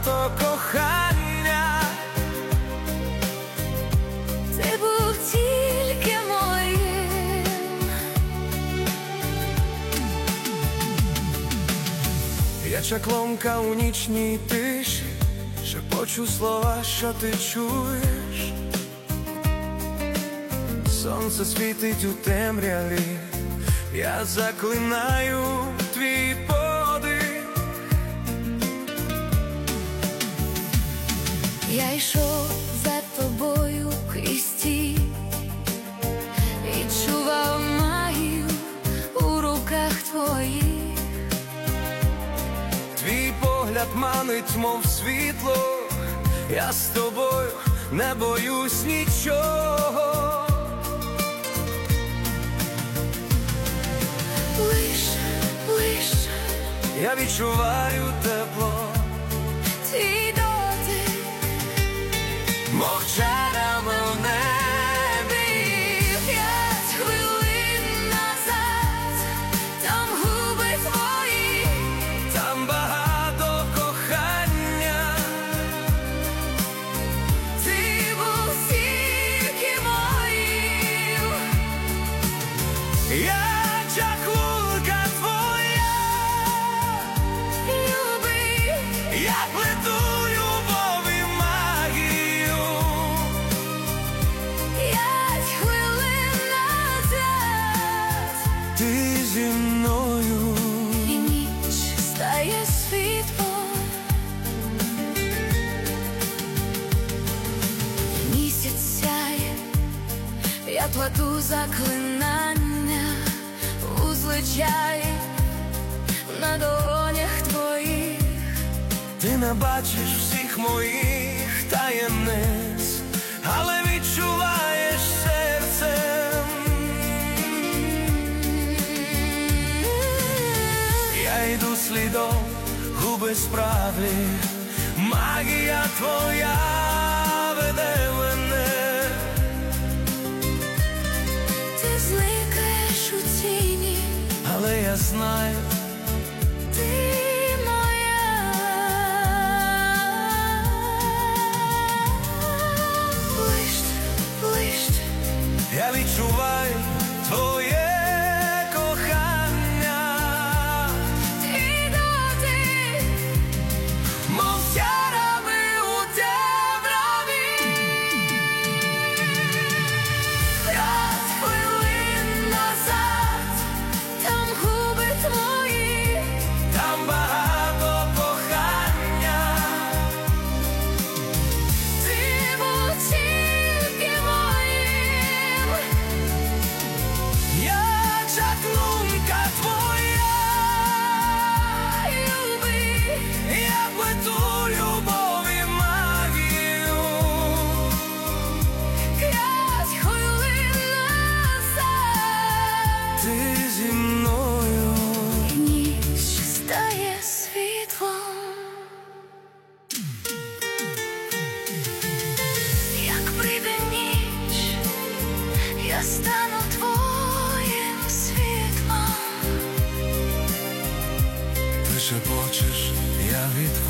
багато кохання. Ти був тільки моїм. Я чаклунка у нічній тиші, шепочу слова, що ти чуєш. Сонце світить у темряві, я заклинаю твій подих. Я йшов за тобою крізь ті, відчував магію у руках твоїх. Твій погляд манить, мов світло, я з тобою не боюсь нічого. Ближче, я відчуваю тепло, твій дотик, мов чарами в небі. 5 хвилин назад, там губи твої, там багато кохання. ти був тільки моїм. Я чаклунка твоя, Любий, я плету любов і магію. 5 хвилин назад, Ти зі мною, і ніч стає світлом. Місяць сяє, я кладу заклинання, вузли чаї на долонях твоїх. ти не бачиш всіх моїх таємниць, але відчуваєш серцем. Я йду слідом, губи справді, магія твоя веде мене. Ти зникаєш у тіні, Але я знаю, ти моя. Ближче, я відчуваю твоє кохання, твій дотик, мов чарами у темряві. 5 хвилин назад, там губи твої, Там багато кохання. ти був тільки моїм. Я чаклунка твоя, Любий, я плету любов і магію. 5 хвилин назад, Ти зі мною, і ніч стає світлом. Як прийде ніч, я стану твоїм світлом. ти шепочеш, я відповідаю.